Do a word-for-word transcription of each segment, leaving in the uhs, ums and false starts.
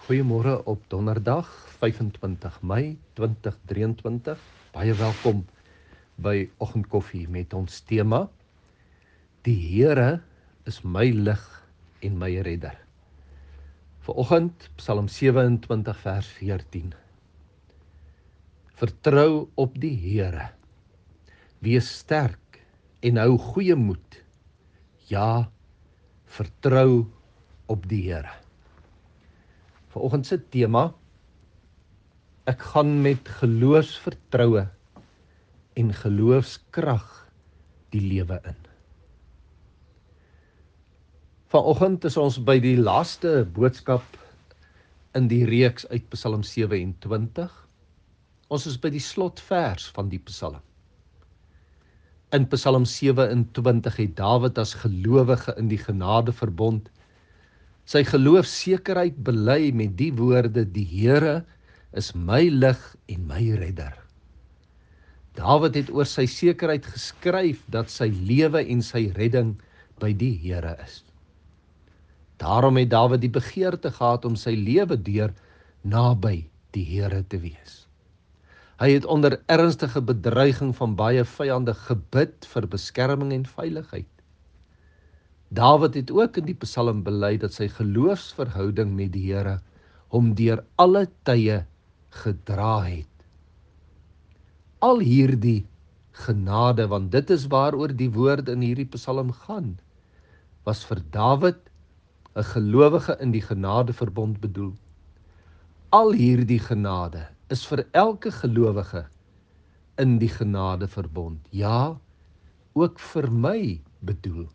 Goeiemôre op donderdag vyfentwintig Mei twintig drieëntwintig. Baie welkom by Oggendkoffie met ons tema: Die Here is my lig en my redder. Vanoggend Psalm sewe en twintig vers veertien. Vertrou op die Here. Wees sterk en hou goeie moed. Ja, vertrou op die Here. Vanoggend se tema: Ek gaan met geloofsvertroue en geloofskrag die lewe in. Vanoggend is ons by die laaste boodskap in die reeks uit Psalm sewe en twintig. Ons is by die slotvers van die Psalm. In Psalm sewe en twintig het Dawid as gelowige in die genadeverbond sy geloofsekerheid bely met die woorde: Die Here is my lig en my redder. Dawid het oor sy sekerheid geskryf dat sy lewe en sy redding by die Here is. Daarom het Dawid die begeerte gehad om sy lewe deur naby die Here te wees. Hy het onder ernstige bedreiging van baie vyande gebid vir beskerming en veiligheid. Dawid het ook in die Psalm bely dat sy geloofsverhouding met die Here hom deur alle tye gedra het. Al hierdie genade, want dit is waaroor die woord in hierdie Psalm gaan, was vir Dawid, 'n gelowige in die genadeverbond, bedoel. Al hierdie genade is vir elke gelowige in die genadeverbond, ja, ook vir my bedoel.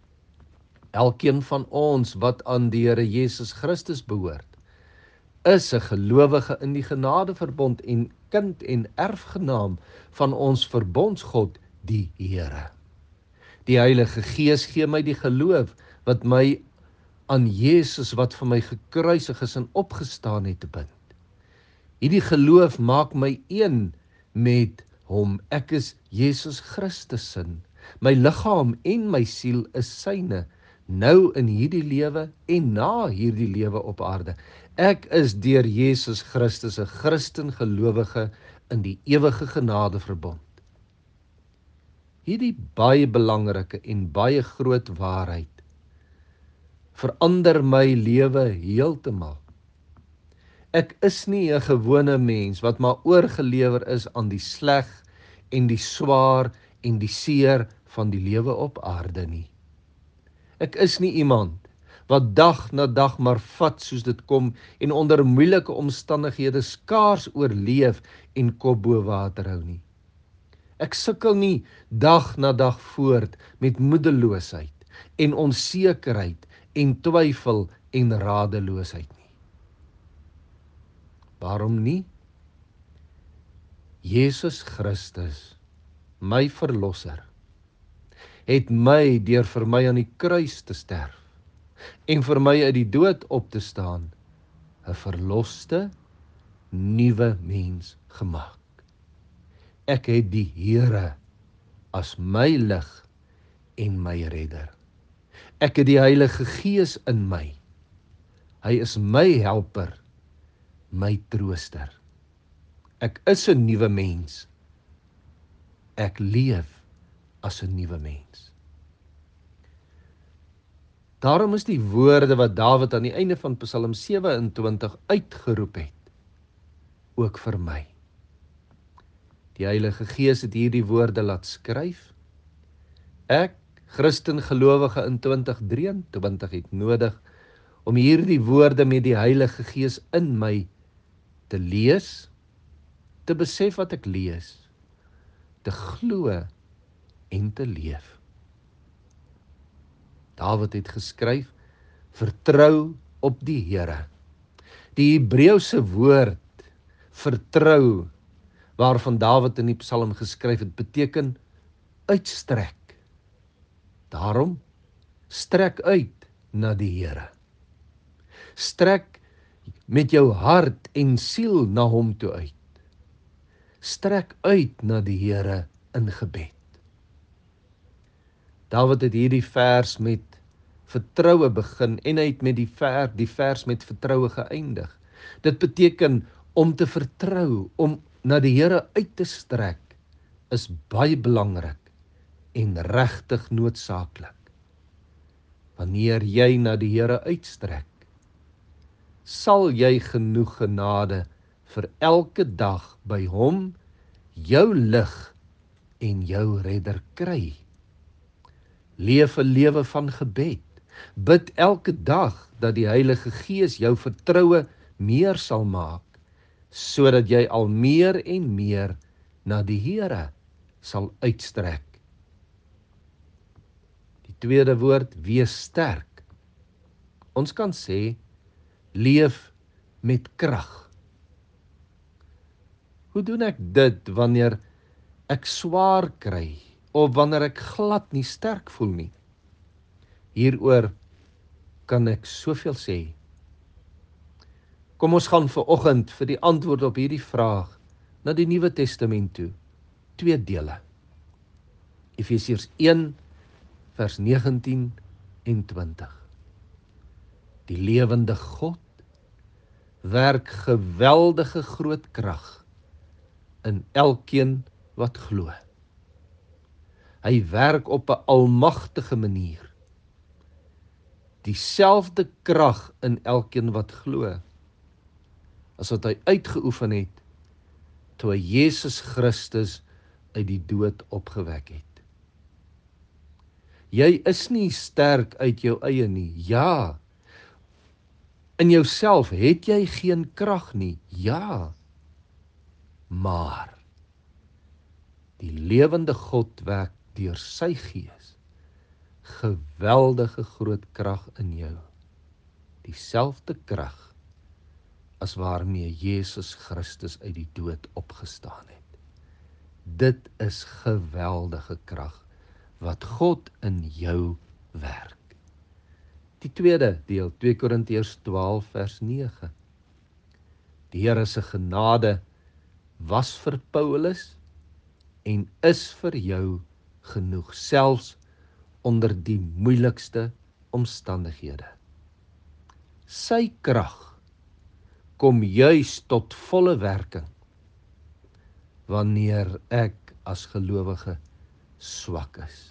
Elkeen van ons wat aan die Here Jesus Christus behoort, is 'n gelowige in die genadeverbond en kind en erfgenaam van ons verbondsgod, die Here. Die Heilige Gees gee my die geloof wat my aan Jesus wat vir my gekruisig is en opgestaan het te bind. Hierdie geloof maak my een met hom. Ek is Jesus Christus se. My liggaam en my siel is syne, nou in hierdie lewe en na hierdie lewe op aarde. Ek is deur Jesus Christus 'n Christen gelowige in die ewige genadeverbond. Hierdie baie belangrike en baie groot waarheid verander my lewe heeltemal. Ek is nie 'n gewone mens wat maar oorgelewer is aan die sleg en die swaar en die seer van die lewe op aarde nie. Ek is nie iemand wat dag na dag maar vat soos dit kom en onder moeilike omstandighede skaars oorleef en kop bo water hou nie. Ek sukkel nie dag na dag voort met moedeloosheid en onsekerheid en twyfel en radeloosheid nie. Waarom nie? Jesus Christus, my verlosser, het my deur vir my aan die kruis te sterf en vir my uit die dood op te staan, 'n verloste, nuwe mens gemaak. Ek het die Here as my lig en my redder. Ek het die Heilige Gees in my. Hy is my helper, my trooster. Ek is 'n nuwe mens. Ek leef as 'n nuwe mens. Daarom is die woorde wat Dawid aan die einde van Psalm sewe en twintig uitgeroep het, ook vir my. Die Heilige Gees het hierdie woorde laat skryf. Ek, Christen gelowige in twintig drieëntwintig, het nodig om hierdie woorde met die Heilige Gees in my te lees, te besef wat ek lees, te glo en te leef. Dawid het geskryf: vertrou op die Here. Die Hebreëse woord vertrou, waarvan Dawid in die Psalm geskryf het, beteken uitstrek. Daarom, strek uit na die Here. Strek met jou hart en siel na hom toe uit. Strek uit na die Here in gebed. Dawid het hierdie vers met vertroue begin en hy het met die vers, die vers met vertroue geëindig. Dit beteken om te vertrou, om na die Here uit te strek, is baie belangrik en regtig noodsaaklik. Wanneer jy na die Here uitstrek, sal jy genoeg genade vir elke dag by hom, jou lig en jou redder kry. Leef 'n lewe van gebed. Bid elke dag dat die Heilige Gees jou vertroue meer sal maak, sodat jy al meer en meer na die Here sal uitstrek. Die tweede woord, wees sterk. Ons kan sê, leef met krag. Hoe doen ek dit wanneer ek swaar kry, of wanneer ek glad nie sterk voel nie? Hieroor kan ek soveel sê. Kom ons gaan vanoggend vir die antwoord op hierdie vraag na die Nuwe Testament toe. Twee dele. Efesiërs een vers negentien en twintig. Die lewende God werk geweldige groot krag in elkeen wat glo. Hy werk op 'n almagtige manier. Dieselfde krag in elkeen wat glo, as wat hy uitgeoefen het, toe hy Jesus Christus uit die dood opgewek het. Jy is nie sterk uit jou eie nie, ja. In jouself het jy geen krag nie, ja. Maar die lewende God werk deur sy Gees geweldige groot krag in jou. Dieselfde krag as waarmee Jesus Christus uit die dood opgestaan het. Dit is geweldige krag wat God in jou werk. Die tweede deel, twee Korintiërs twaalf vers nege. Die Here se genade was vir Paulus en is vir jou genoeg, selfs onder die moeilikste omstandighede. Sy krag kom juis tot volle werking wanneer ek as gelowige swak is.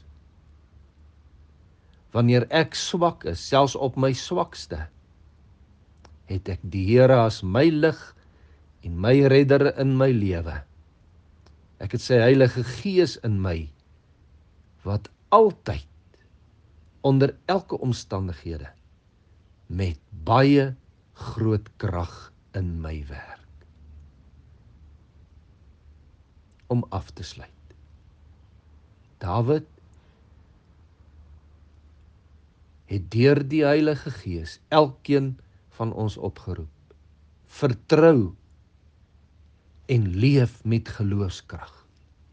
Wanneer ek swak is, selfs op my swakste, het ek die Here as my lig en my redder in my lewe. Ek het sy Heilige Gees in my, wat altyd, onder elke omstandighede, met baie groot krag in my werk. Om af te sluit. Dawid het deur die Heilige Gees elkeen van ons opgeroep. Vertrou en leef met geloofskrag.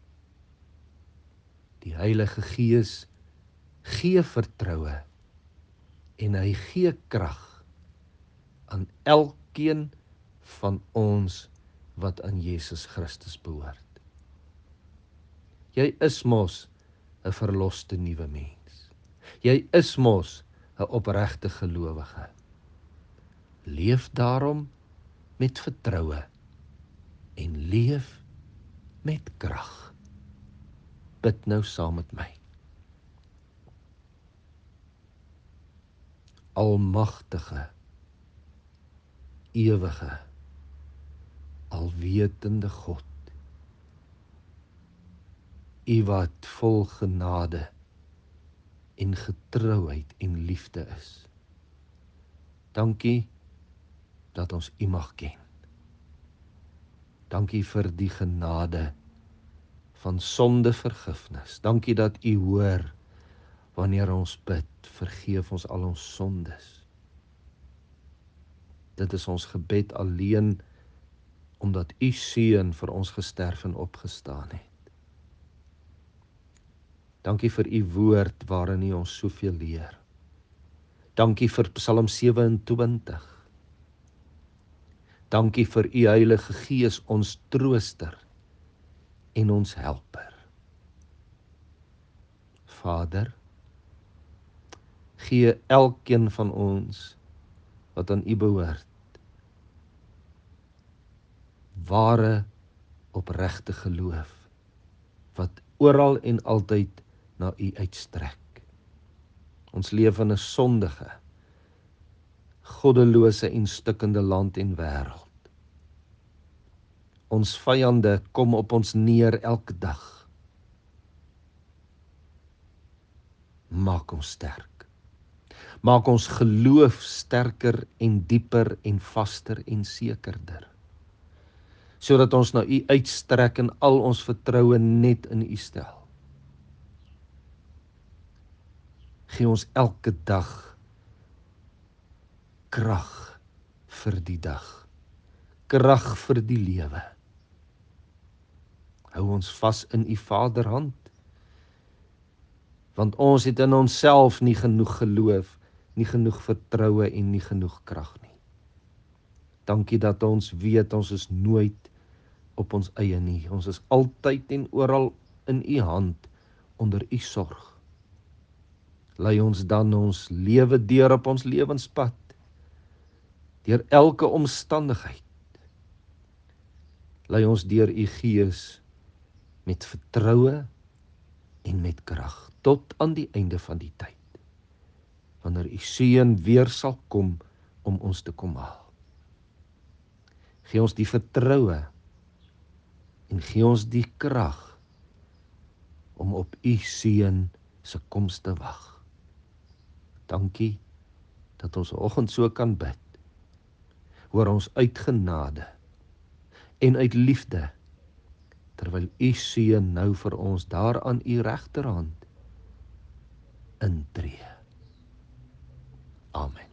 Die Heilige Gees gee vertroue en hy gee krag aan elkeen van ons wat aan Jesus Christus behoort. Jy is mos 'n verloste nuwe mens. Jy is mos 'n opregte gelowige. Leef daarom met vertroue en leef met krag. Bid nou saam met my. Almagtige, ewige, alwetende God, U wat vol genade en getrouheid en liefde is. Dankie dat ons U mag ken. Dankie vir die genade van sondevergifnis. Dankie dat U hoor wanneer ons bid, vergeef ons al ons sondes. Dit is ons gebed alleen omdat U seun vir ons gesterf en opgestaan het. Dankie vir U woord waarin U ons soveel leer. Dankie vir Psalm sewe en twintig. Dankie vir U Heilige Gees, ons trooster en ons helper. Vader, Gee elkeen van ons wat aan U behoort, ware, opregte geloof, wat oral en altyd na U uitstrek. Ons leef in 'n sondige, goddelose en stikkende land en wêreld. Ons vyande kom op ons neer elke dag. Maak ons sterk. Maak ons geloof sterker en dieper en vaster en sekerder, sodat ons na U uitstrek en al ons vertroue net in U stel. Gee ons elke dag krag vir die dag, krag vir die lewe. Hou ons vas in U Vaderhand, want ons het in onsself nie genoeg geloof, nie genoeg vertroue en nie genoeg krag nie. Dankie dat ons weet ons is nooit op ons eie nie. Ons is altyd en oral in U hand, onder U sorg. Lei ons dan ons lewe deur op ons lewenspad, deur elke omstandigheid. Lei ons deur U Gees met vertroue en met krag, tot aan die einde van die tyd, wanneer U Seun weer sal kom om ons te kom haal. Gee ons die vertroue en gee ons die krag om op U Seun se koms te wag. Dankie dat ons vanoggend so kan bid. Hoor ons uit genade en uit liefde, terwyl U Seun nou vir ons daar aan U regterhand intree. Amen.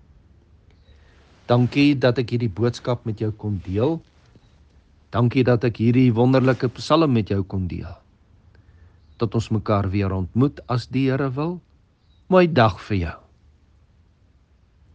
Dankie dat ek hierdie boodskap met jou kon deel. Dankie dat ek hierdie wonderlike psalm met jou kon deel. Tot ons mekaar weer ontmoet as die Here wil. Mooi dag vir jou.